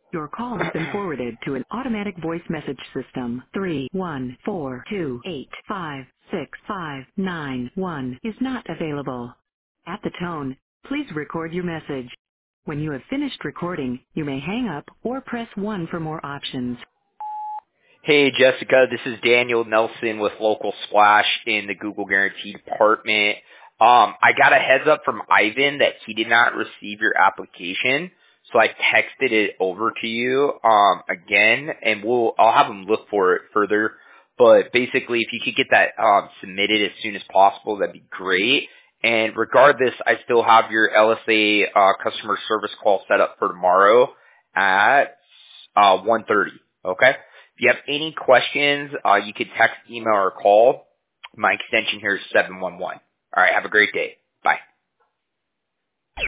Your call has been forwarded to an automatic voice message system. 31428565591 is not available. At the tone, please record your message. When you have finished recording, you may hang up or press 1 for more options. Hey, Jessica, this is Daniel Nelson with Local Splash in the Google Guarantee department. I got a heads up from Ivan that he did not receive your application, so I texted it over to you again, and I'll have him look for it further. But basically, if you could get that submitted as soon as possible, that'd be great. And regardless, I still have your LSA customer service call set up for tomorrow at 1:30. Okay. If you have any questions, you can text, email, or call. My extension here is 711. All right, have a great day.